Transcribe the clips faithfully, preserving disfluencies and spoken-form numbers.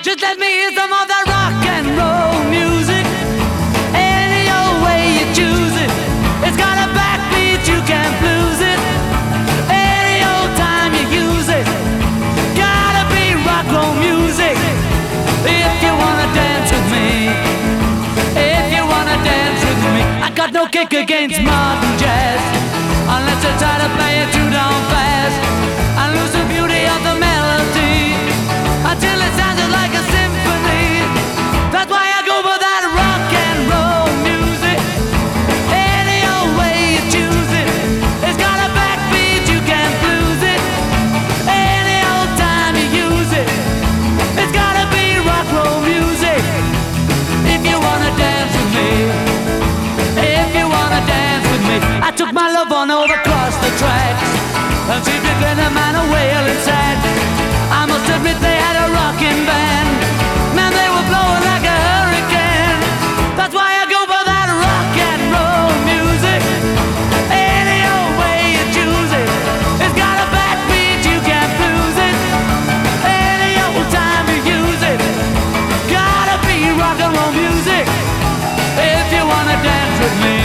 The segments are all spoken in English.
Just let me hear some of that rock and roll music. Any old way you choose it. It's got a backbeat, you can't lose it. Any old time you use it. Gotta be rock roll music. If you wanna dance with me. If you wanna dance with me. I got no kick against modern jazz, unless you try to play it too down fast and lose the beauty of the melody until it sounded like a symphony. That's why I go for that rock and roll music. Any old way you choose it. It's got a backbeat, you can't lose it. Any old time you use it. It's gotta be rock roll music. If you wanna dance with me. If you wanna dance with me. I took my love on over across the tracks and she began a man a wailing sad. I must admit they had a rocking band. Man, they were blowing like a hurricane. That's why I go for that rock and roll music. Any old way you choose it. It's got a backbeat, you can't lose it. Any old time you use it. Gotta be rock and roll music. If you wanna dance with me.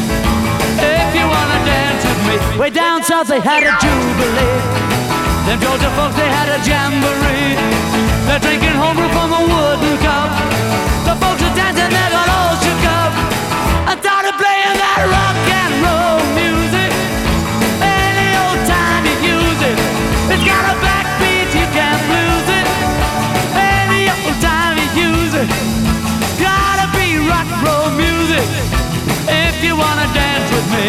If you wanna dance with me. Way down south they had a jubilee. Them Georgia folks, they had a jamboree. They're drinking homebrew from a wooden cup. The folks are dancing, they got all shook up and started playing that rock and roll music. Any old time you use it. It's got a backbeat, you can't lose it. Any old time you use it. Gotta be rock and roll music. If you wanna dance with me.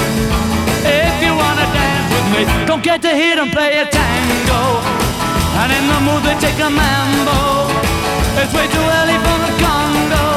If you wanna dance with me. Don't get to hear them play a tango, and in the mood they take a mambo. It's way too early for the Congo.